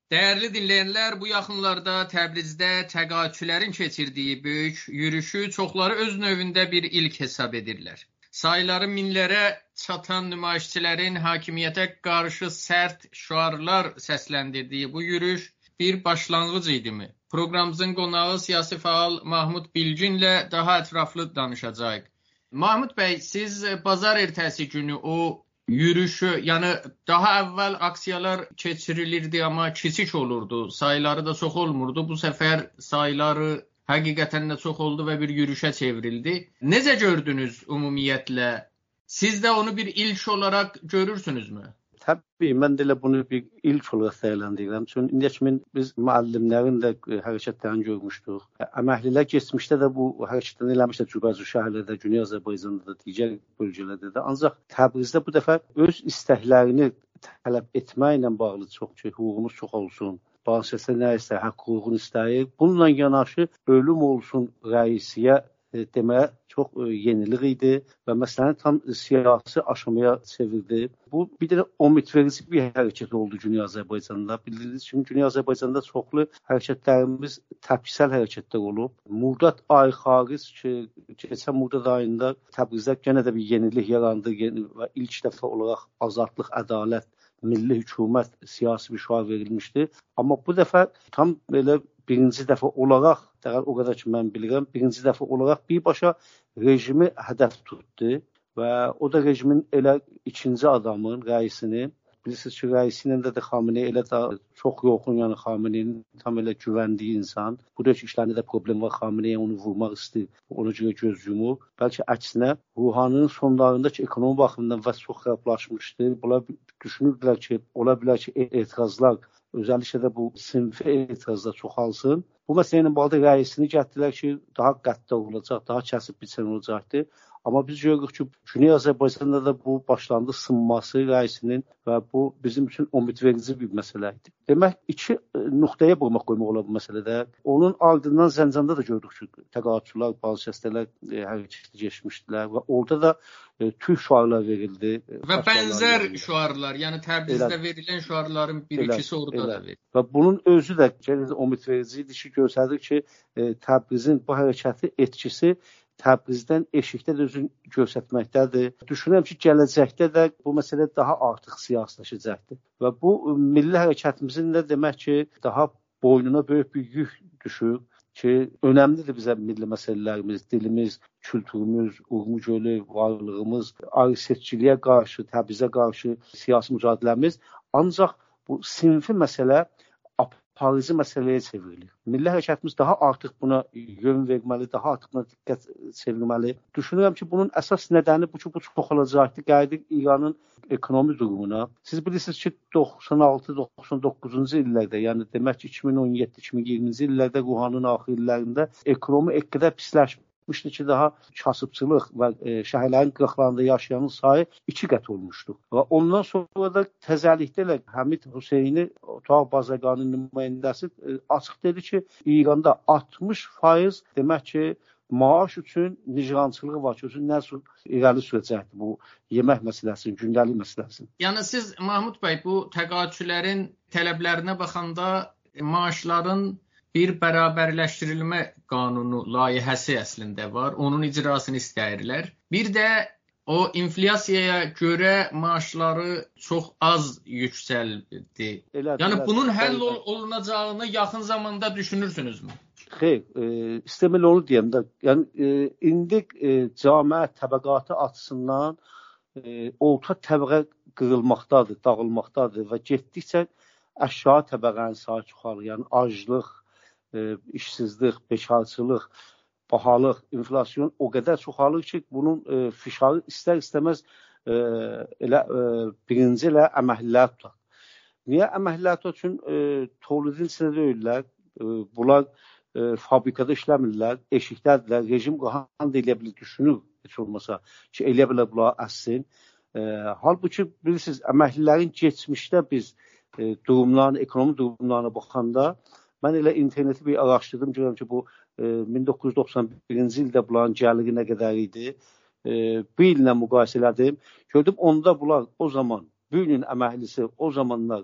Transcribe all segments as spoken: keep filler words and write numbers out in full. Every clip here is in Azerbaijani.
Dəyərli dinləyənlər, bu yaxınlarda Təbrizdə təqaüdçülərin keçirdiyi böyük yürüşü çoxları öz növündə bir ilk hesab edirlər. Sayıları minlərə çatan nümayişçilərin hakimiyyətə qarşı sərt şüarlar səsləndirdiyi bu yürüş bir başlanğıc idimi? Proqramımızın qonağı siyasi faal Mahmud Bilginlə daha ətraflı danışacağıq. Mahmud bəy, siz bazar ertəsi günü o yürüyüşü, yəni daha əvvəl aksiyalar keçirilirdi, amma kiçik olurdu, sayıları da çox olmurdu. Bu səfər sayıları həqiqətən də çox oldu və bir yürüyüşə çevrildi. Necə gördünüz ümumiyyətlə? Siz də onu bir ilk olaraq görürsünüzmü? Təbii, mən də elə bunu bir ilk olaraq dəyərləndirirəm. Çünki indiyə kimi biz müəllimlərin də hərəkətlərini görmüşdük. Əməklilər keçmişdə də bu hərəkətləri eləmişlər cürbəcür şəhərlərdə, Güney Azərbaycanda da, digər bölgələrdə də. Ancaq Təbrizdə bu dəfə öz istəklərini tələb etməklə bağlı çox ki, hüququmuz çox olsun. Bazı şəxslər nə istəyir, haqq hüququnu istəyir. Bununla yanaşı ölüm olsun rəisiyə deməyə çox yenilik idi və məsələni tam siyasi aşamaya çevirdi. Bu bir də ümidverici bir hərəkət oldu Güney Azərbaycanda. Bildiyiniz kimi Güney Azərbaycanda çoxlu hərəkətlərimiz təpkisəl hərəkətlər olub. Murdad ayı xaric ki, keçən Murdad ayında Təbrizdə yenə də bir yenilik yarandı və ilk dəfə olaraq azadlıq, ədalət, milli hökumət siyasi bir şüar verilmişdi. Amma bu dəfə tam belə birinci dəfə olaraq, o qədər ki mən bilirəm, birinci dəfə olaraq birbaşa rejimi hədəf tutdu və o da rejimin elə ikinci adamın, rəisini, bilirsiniz ki, rəisi ilə də, də Xamenei elə də çox yoxun, yəni Xameneinin tam elə güvəndiyi insan. Bu da ki, işlərində də problem var, Xamenei onu vurmaq istəyir, ona görə göz yumur. Bəlkə əksinə, Ruhaninin sonlarında ki, ekonomi baxımından və çox xərablaşmışdı. Bunlar düşünürdülər ki, ola bilər ki, etirazlar, özəlliklə də bu sinfi etirazlar çoxalsın. Bu məsələ ilə bağlı rəisini gətirdilər ki, daha qəddar olacaq, daha kəsib biçən olacaqdı. Amma biz görürük ki, Güney Azərbaycanda da bu başlandı sınması rəisinin və bu bizim üçün ümidverici bir məsələ idi. Demək, iki nöqtəyə vurmaq qoymaq olar bu məsələdə. Onun ardından Zəncanda da gördük ki, təqaüdçülər, bazı şəxslər hərəkətə keçmişdilər və orada da e, tüy şüarlar verildi. Və bənzər verildi. Şüarlar, yəni Təbrizdə elə, verilən şüarların bir elə, ikisi orada elə. Da verildi. Və bunun özü də ümidverici idi ki, göstərdik ki, e, Təbrizin bu hərəkəti etkisi Təbrizdən eşikdə də özünü göstərməkdədir. Düşünürəm ki, gələcəkdə də bu məsələ daha artıq siyasiləşəcəkdir. Və bu milli hərəkətimizin də demək ki, daha boynuna böyük bir yük düşür ki, önəmlidir bizə milli məsələlərimiz, dilimiz, kültürümüz, Urmu gölü, varlığımız, ayrı seçkiliyə qarşı, Təbrizə qarşı siyasi mücadiləmiz. Ancaq bu sinfi məsələ aparıcı məsələyə çevrilir. Milli hərəkətimiz daha artıq buna yön verməli, daha artıq buna diqqət çevirməli. Düşünürəm ki, bunun əsas nədəni bu ki, bu çoxalacaqdır. Gəldik İranın ekonomi durumuna. Siz bilirsiniz ki, doxsan altı doxsan doqquzuncu illərdə, yəni demək ki, iki min on yeddi iki min iyirminci illərdə Ruhanın axır illərində ekonomi o qədər pisləşmişdi ki, daha kasıbçılıq və e, şəhərlərin qıraqlarında yaşayanın sayı iki qət olmuşdu. Və ondan sonra da təzəlikdə ilə Həmid Hüseyni, Otaq Bazarganın nümayəndəsi e, açıq dedi ki, İranda altmış faiz demək ki, maaş üçün nijrançılığı var ki, nə irəli sürəcəkdir bu yemək məsələsinin, gündəlik məsələsinin. Yəni siz, Mahmud bəy, bu təqaüdçülərin tələblərinə baxanda maaşların bir bərabərləşdirilmə qanunu layihəsi əslində var. Onun icrasını istəyirlər. Bir də o inflyasiyaya görə maaşları çox az yüksəldi. Elə, yəni elə, bunun həll ol olunacağını yaxın zamanda düşünürsünüzmü? Xeyr, e, istəməli onu deyəm də. Yəni e, indi e, cəmiyyət təbəqatı açısından e, orta təbəqə qırılmaqdadır, dağılmaqdadır və getdikcə aşağı təbəqənin sayı çoxalır. Yəni aclıq, E, işsizlik, bekarçılıq, bahalıq, inflasyon o qədər çoxalır ki, bunun e, fişarı istər-istəməz e, elə e, birinci ilə əməklilər tutar. Niyə əməklilər tutar? Çünki e, tolidin içində deyirlər, e, bunlar e, fabrikada işləmirlər, eşikdədirlər, rejim qahan da eləyə bilir, düşünür heç olmasa ki, eləyə bilər bunlar əssin. E, halbuki bilirsiniz, əməklilərin geçmişdə biz e, durumlarını, ekonomi durumlarına baxanda mən elə interneti bir araşdırdım, görürəm ki, bu e, min doqquz yüz doxsan birinci ildə bunların gəliri nə qədər idi. E, bir illə müqayisə elədim. Gördüm, onda bunlar o zaman, bir ilin əməklisi o zamanlar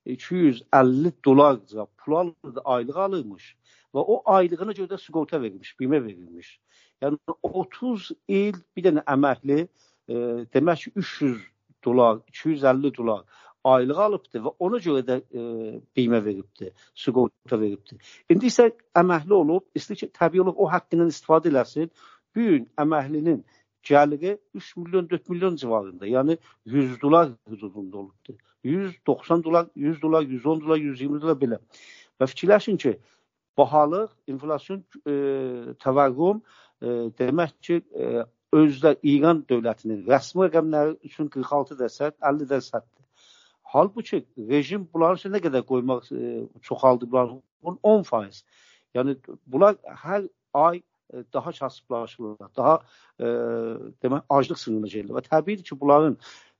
iki yüz əlli dolar pul alırdı, aylıq alırmış və o aylığına görə də sığorta verilmiş, bimə verilmiş. Yəni otuz il bir dənə əməkli e, demək ki üç yüz dolar, iki yüz əlli dolar aylıq alıbdı və ona görə də e, bimə veribdi, sığorta veribdi. İndi isə əməkli olub, istəyir ki, təbii olub o haqqından istifadə eləsin. Bu gün əməklinin gəliri üç milyon, dörd milyon civarında, yəni yüz dolar hüdudunda olubdu. yüz doxsan dolar, yüz dolar, yüz on dolar, yüz iyirmi dolar belə. Və fikirləşin ki, bahalıq, inflasyon, e, təvəqqüm e, demək ki, e, özdə İran dövlətinin rəsmi rəqəmləri üçün qırx altı dərəd, əlli dərəddir. Halbuki rejim bunların üçün nə qədər qoymaq e, çoxaldı bunların on faiz. Yəni bunlar hər ay e, daha kasıblaşırlar, daha e, demək aclıq sınırına gəlir və təbiidir ki, bunların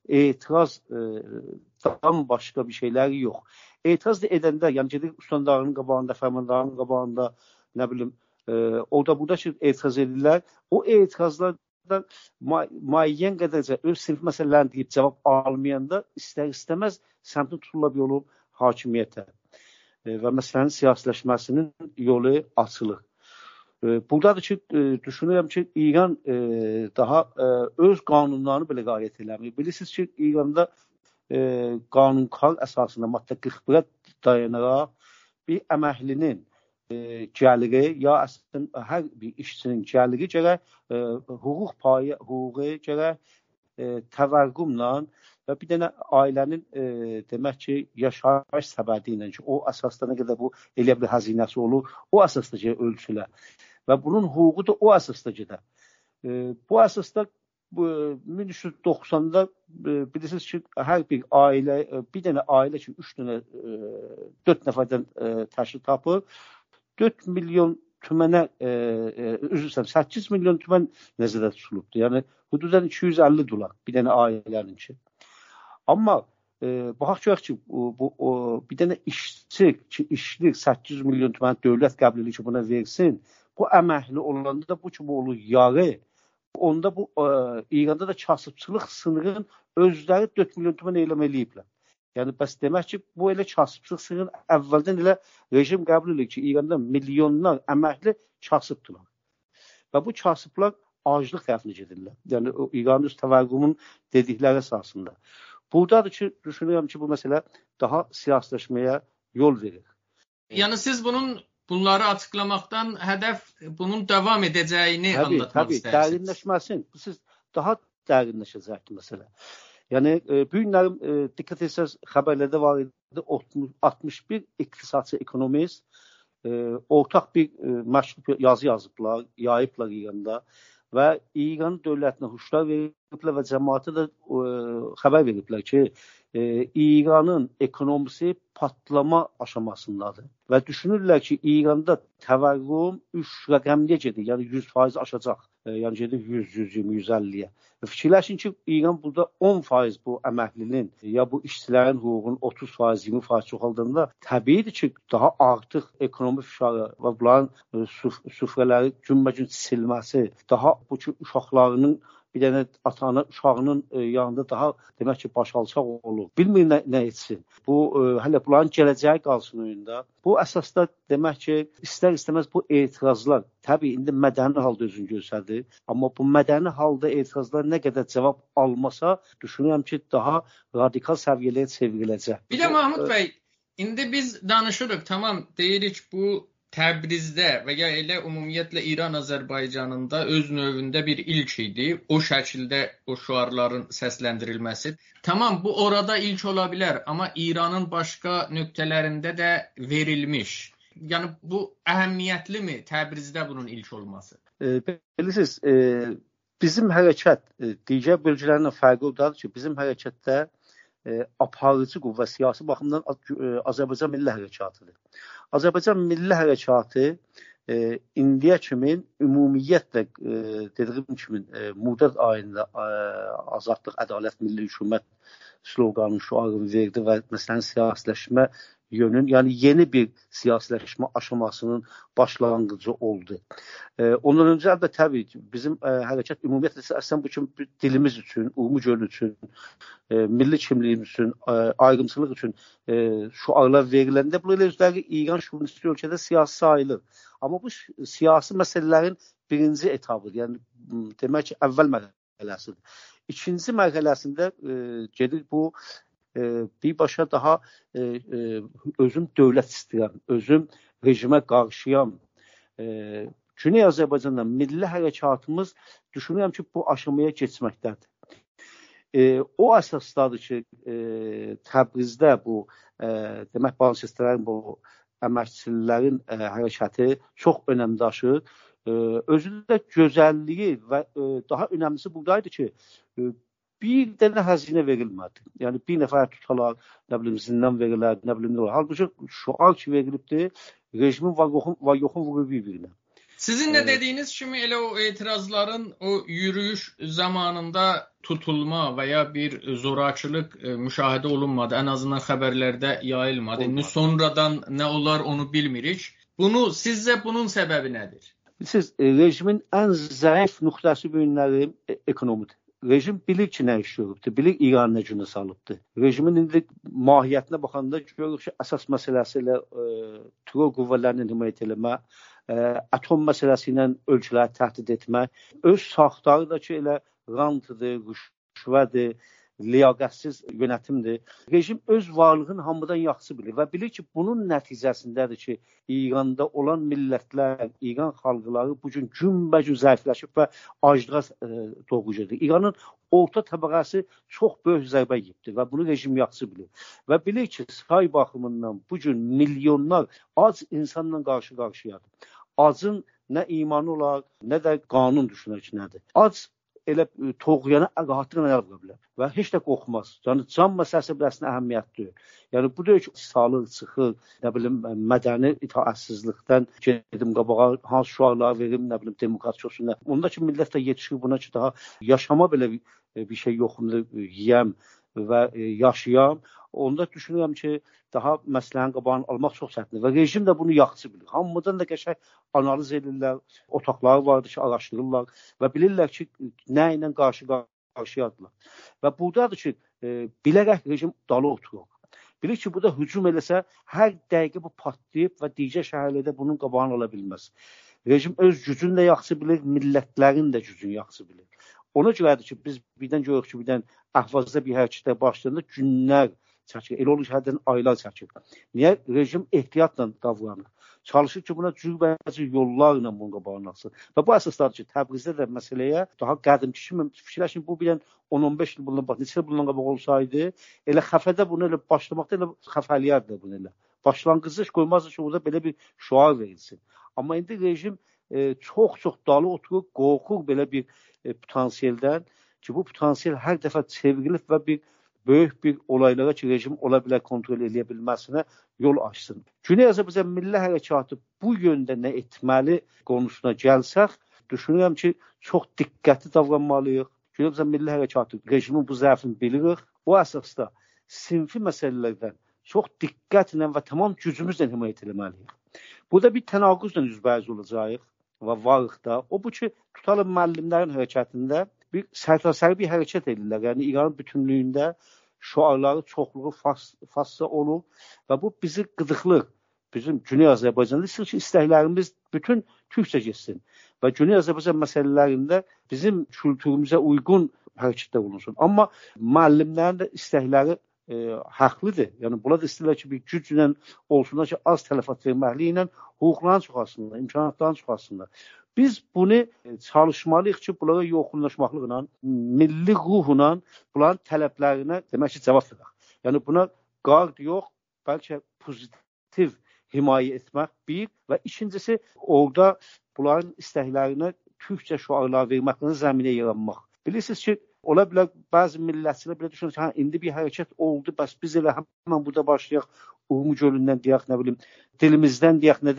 etirazdan e, başqa bir şeyləri yox. Etiraz da edəndə, yəni gedir ustandarının qabağında, fərmandarının qabağında, nə bilim, e, orada burada ki, etiraz edirlər. O etirazlardan müəyyən qədərcə öz sinif məsələlərini deyib cavab almayanda istər-istəməz səmtin tuturlar bir yolu hakimiyyətə e, və məsələnin siyasiləşməsinin yolu açılır. E, buradadır ki, e, düşünürəm ki, İran e, daha e, öz qanunlarını belə qayət eləmir. Bilirsiniz ki, İranda E, qanunkar əsasında maddə qırx birə dayanaraq bir əməklinin e, gəliri ya əslində hər bir işçinin gəliri gərək e, hüquq payı, hüququ gərək e, təvəqqümlə və bir dənə ailənin e, demək ki, yaşayış səbəbi ilə ki, o əsasda nə qədər bu elə bir xəzinəsi olur, o əsasda ölçülər və bunun hüququ da o əsasda gedir. E, bu əsasda min üç yüz doxsanda bilirsiniz ki, hər bir ailə, bir dənə ailə ki, üç dənə, dörd nəfərdən təşkil tapır, dörd milyon tümənə, üzrsən, səkkiz milyon tümən nəzərdə tutulubdur. Yəni, hüdudən iki yüz əlli dolar bir dənə ailənin ki. Amma baxaq görək ki, bu, o, bir dənə işçi ki, işlik səkkiz milyon tümən dövlət qəbul edir ki, buna versin, bu əməkli olanda da bu kimi olur yarı. Onda bu e, İranda da kasıbçılıq sınırın özləri dörd milyon tümən eyləm eləyiblər. Yəni bəs demək ki, bu elə kasıbçılıq sınırın əvvəldən elə rejim qəbul edir ki, İranda milyonlar əməkli kasıbdırlar. Və bu kasıblar aclıq tərəfinə gedirlər. Yəni o İranın öz təvəqqümün dedikləri əsasında. Buradadır ki, düşünürəm ki, bu məsələ daha siyasiləşməyə yol verir. Yəni siz bunun bunları açıqlamaqdan hədəf bunun davam edəcəyini tabii, anlatmaq tabii, istəyirsiniz. Dərinləşməsin. Siz daha dərinləşəcəkdir məsələ. Yəni e, bu günlərim e, diqqət etsəz xəbərlərdə var idi altmış bir iqtisadçı ekonomist e, ortaq bir e, məşğul yazı yazıblar, yayıblar İranda və İran dövlətinə huşlar veriblər və cəmaata da e, xəbər veriblər ki, e, İranın ekonomisi patlama aşamasındadır. Və düşünürlər ki, İranda təvəqqüm üç rəqəmliyə gedir, yəni yüz faiz aşacaq. E, yəni gedir yüz, yüz iyirmi, yüz əlliyə. Fikirləşin ki, İran burada on faiz bu əməklinin ya bu işçilərin hüququnun otuz faiz, iyirmi faiz çoxaldığında təbiidir ki, daha artıq ekonomi fişarı və bunların e, süf süfrələri günbə-gün silməsi, daha bu ki, uşaqlarının bir dənə ata-ana uşağının e, yanında daha demək ki, başalçaq olur. Bilmir nə, nə etsin. Bu, e, hələ bunların gələcəyi qalsın oyunda. Bu əsasda demək ki, istər-istəməz bu etirazlar, təbii indi mədəni halda özünü göstərdir. Amma bu mədəni halda etirazlar nə qədər cavab almasa, düşünürəm ki, daha radikal səviyyələrə çevriləcək. Bir də Mahmud bəy, indi biz danışırıq, tamam, deyirik bu Təbrizdə və ya elə ümumiyyətlə İran-Azərbaycanında öz növündə bir ilk idi. O şəkildə o şüarların səsləndirilməsi. Tamam, bu orada ilk ola bilər, amma İranın başqa nöqtələrində də verilmiş. Yəni bu əhəmiyyətlimi Təbrizdə bunun ilk olması? E, bilirsiniz, e, bizim hərəkət e, digər bölgələrindən fərqi odur ki, bizim hərəkətdə e, aparıcı qüvvə siyasi baxımdan e, Azərbaycan Milli Hərəkatıdır. Azərbaycan Milli Hərəkatı e, indiyə kimi ümumiyyətlə e, dediyim kimi e, Mudad ayında e, azadlıq, ədalət, milli hökumət sloqanının şüarını verdi və məsələn siyasiləşmə yönün, yəni yeni bir siyasiləşmə aşamasının başlanğıcı oldu. E, ondan öncə əlbəttə təbii ki, bizim e, hərəkət ümumiyyətlə əslən bu kimi dilimiz üçün, ümumi göl üçün, e, milli kimliyimiz üçün, e, ayrımçılıq üçün e, şüarlar veriləndə bu elə özləri İran şövrənisti ölkədə siyasi sayılır. Amma bu siyasi məsələlərin birinci etabıdır. Yəni demək ki, əvvəl mərhələsidir. İkinci mərhələsində e, gedir bu e, birbaşa daha e, e, özüm dövlət istəyirəm, özüm rejimə qarşıyam. E, Güney Azərbaycanda milli hərəkatımız düşünürəm ki, bu aşamaya keçməkdədir. E, o əsasdadır ki, e, Təbrizdə bu e, demək Bağçıstələrin, bu əməkçilərin e, hərəkəti çox önəm daşır. E, özündə gözəlliyi və e, daha önəmlisi buradaydı ki, e, bir dənə xəzinə verilmədi. Yəni bir nəfər tutalar, nə bilim zindan verirlər, nə bilim nə var. Halbuki şuar ki verilibdir, rejimin var yoxun, var yoxun vurur bir-birinə. Sizin də dediyiniz kimi elə o etirazların o yürüyüş zamanında tutulma və ya bir zorakılıq e, müşahidə olunmadı. Ən azından xəbərlərdə yayılmadı. İndi sonradan nə olar onu bilmirik. Bunu sizcə bunun səbəbi nədir? Siz e, rejimin ən zəif nöqtəsi bu günləri e, ekonomidir. Rejim bilir ki, nə iş görübdür, bilir İran nə günə salıbdır. Rejimin indi mahiyyətinə baxanda görürük ki, əsas məsələsi ilə e, terror qüvvələrinin himayət eləmə, e, atom məsələsi ilə ölkələri təhdid etmə, öz saxtarı da ki, elə rantıdır, rüşvədir, liyaqətsiz yönetimdir. Rejim öz varlığını hamıdan yaxşı bilir və bilir ki, bunun nəticəsindədir ki, İranda olan millətlər, İran xalqları bugün günbəgün zəifləşib və aclığa e, doğru gedir. İranın orta təbəqəsi çox böyük zərbə yiyibdir və bunu rejim yaxşı bilir. Və bilir ki, say baxımından bugün milyonlar ac insanla qarşı-qarşıyadır. Acın nə imanı olar, nə də qanun düşünər ki, nədir. Ac elə toğuyana rahatlıqla əl vura bilər və heç də qorxmaz. Yəni can məsələsi biləsinə əhəmiyyətlidir. Yəni bu deyək ki, sağlıq çıxır, nə bilim mədəni itaətsizlikdən gedim qabağa hansı şüarlar verim, nə bilim demokratik olsun. Onda ki millət də yetişir buna ki, daha yaşama belə bir, bir şey yoxumdur, yiyəm və yaşayam. Onda düşünürəm ki, daha məsələnin qabağını almaq çox çətindir və rejim də bunu yaxşı bilir. Hamıdan da qəşəng analiz edirlər, otaqları vardır ki, araşdırırlar və bilirlər ki, nə ilə qarşı-qarşıyadırlar. Və buradadır ki, e, bilərək rejim dalı oturur. Bilir ki, burada hücum eləsə, hər dəqiqə bu patlayıb və digər şəhərlərdə bunun qabağını ala bilməz. Rejim öz gücünü də yaxşı bilir, millətlərin də gücünü yaxşı bilir. Ona görədir ki, biz birdən görürük ki, birdən Əhvazda bir hərəkətə başlayanda günlər çəkir. Elə olur ki, hərdən aylar çəkir. Niyə? Rejim ehtiyatla davranır. Çalışır ki, buna cürbəcə yollarla bunun qabağını alsın. Və bu əsasdadır ki, Təbrizdə də məsələyə daha qədimki kimi fikirləşin, bu birdən on on beş il bundan bax, neçə bundan qabaq olsaydı, elə xəfədə bunu elə başlamaqda elə xəfəliyərdi bunu elə. Başlanğıcı qoymazdı ki, orada belə bir şüar verilsin. Amma indi rejim e, çox-çox dalı oturur, qorxur belə bir e, potansiyeldən ki, bu potansiyel hər dəfə çevrilib və bir böyük bir olaylara ki, rejim ola bilər kontrol edə bilməsinə yol açsın. Güney Azərbaycan milli hərəkatı bu yöndə nə etməli konusuna gəlsək, düşünürəm ki, çox diqqətli davranmalıyıq. Güney Azərbaycan milli hərəkatı rejimin bu zəifini bilirik. O əsasda sinfi məsələlərdən çox diqqətlə və tamam gücümüzlə himayət etməliyik. Burada bir tənaquzla üzbəyiz olacağıq və varıq da. O bu ki, tutalım müəllimlərin hərəkətində bir sərtasəri bir hərəkət edirlər. Yəni İranın bütünlüyündə şüarları çoxluğu fazla olur və bu bizi qıdıqlır. Bizim Güney Azərbaycanda istəyir ki, istəklərimiz bütün türkcə getsin və Güney Azərbaycan məsələlərində bizim kültürümüzə uyğun hərəkətlər olunsun. Amma müəllimlərin də istəkləri e, haqlıdır. Yəni bunlar da istəyirlər ki, bir güclə olsunlar ki, az tələfat verməkliyi ilə hüquqların çoxalsınlar, imkanatların çoxalsınlar. Biz bunu çalışmalıyıq ki, bunlara yoxunlaşmaqlıqla, milli ruhla bunların tələblərinə demək ki, cavab verək. Yəni buna qard yox, bəlkə pozitiv himayə etmək bir və ikincisi orada bunların istəklərinə türkcə şüarlar verməklə zəminə yaranmaq. Bilirsiniz ki, ola bilər bəzi millətçilər belə düşünür ki, hə, indi bir hərəkət oldu, bəs biz elə həmən burada başlayaq, Urmu gölündən deyək, nə bilim, dilimizdən deyək, nədən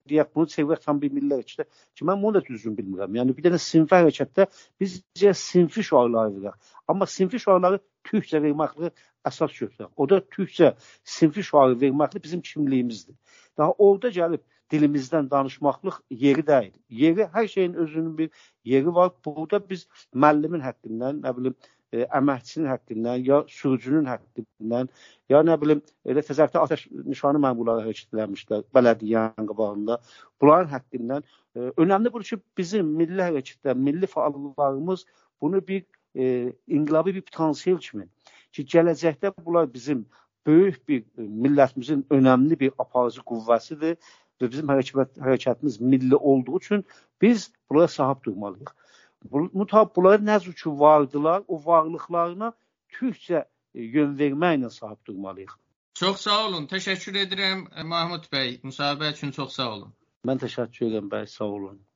deyək bunu çevirək tam bir milli hərəkətə ki, mən bunu da düzgün bilmirəm. Yəni bir dənə sinfi hərəkətdə bizcə sinfi şüarları veririk. Amma sinfi şüarları türkcə verməklə əsas götürək. O da türkcə sinfi şüarı verməklə bizim kimliyimizdir. Daha orada gəlib dilimizdən danışmaqlıq yeri deyil. Yeri, hər şeyin özünün bir yeri var. Burada biz müəllimin haqqindən, nə bilim, e, əməkçinin haqqindən, ya sürücünün haqqindən, ya nə bilim, elə təzərətə atəş nişanı məmurları hərəkət eləmişlər, bələdiyyənin qabağında. Bunların haqqindən e, önəmli budur ki, bizim milli hərəkətdə, milli fəallarımız bunu bir e, inqilabi bir potansiyel kimi ki, gələcəkdə bunlar bizim böyük bir millətimizin önəmli bir aparıcı qüvvəsidir və bizim hərəkət, hərəkətimiz milli olduğu üçün biz bunlara sahib durmalıyıq. Mutab bunlara nə ki vardılar, o varlıqlarına türkcə yön verməklə sahib durmalıyıq. Çox sağ olun, təşəkkür edirəm Mahmud bəy, müsahibə üçün çox sağ olun. Mən təşəkkür edirəm bəy, sağ olun.